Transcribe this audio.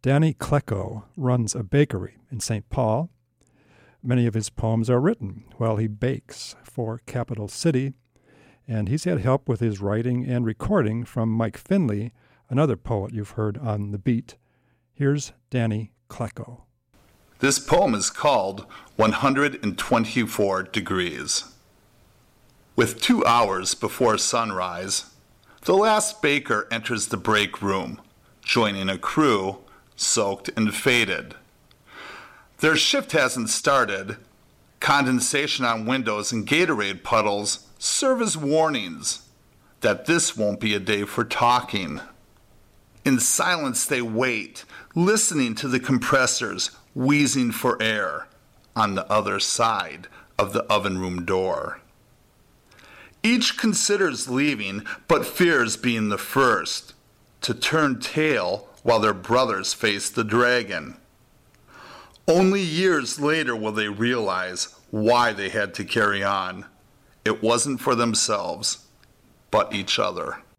Danny Klecko runs a bakery in St. Paul. Many of his poems are written while he bakes for Capital City, and he's had help with his writing and recording from Mike Finley, another poet you've heard on The Beat. Here's Danny Klecko. This poem is called 124 Degrees. With 2 hours before sunrise, the last baker enters the break room, joining a crew soaked and faded. Their shift hasn't started. Condensation on windows and Gatorade puddles serve as warnings that this won't be a day for talking. In silence they wait, listening to the compressors wheezing for air on the other side of the oven room door. Each considers leaving, but fears being the first to turn tail while their brothers face the dragon. Only years later will they realize why they had to carry on. It wasn't for themselves, but each other.